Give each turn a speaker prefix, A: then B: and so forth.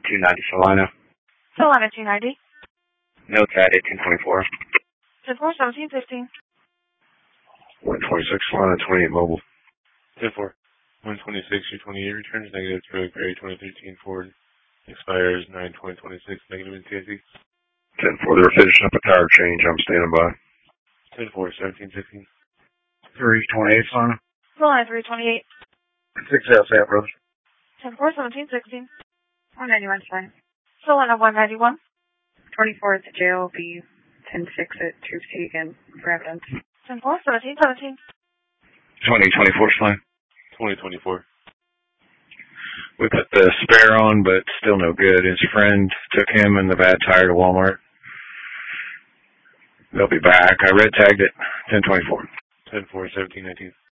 A: 290 Salina.
B: Salina 290.
A: Notes at 1824.
B: 10-4, 1715.
A: 126 Salina, 28 mobile.
C: 10-4. 126 U28 returns negative to Road Gray 2013 Ford. Expires 9/2026 negative in TSE.
A: 10-4, they're finishing up a tire change. I'm standing by.
C: 10-4, 1716.
A: 328 Salina.
B: Salina 328.
A: 6 L San Brothers.
B: 10-4, 1716.
D: 191 fine.
B: Salina 191.
D: 24 at the jail, be 10-6 at Troop Teagan for evidence.
B: 10-4, 1717.
A: 2024 Salina.
C: 2024.
A: We put the spare on, but still no good. His friend took him and the bad tire to Walmart. They'll be back. I red tagged it. 1024.
C: 10-4, 1719.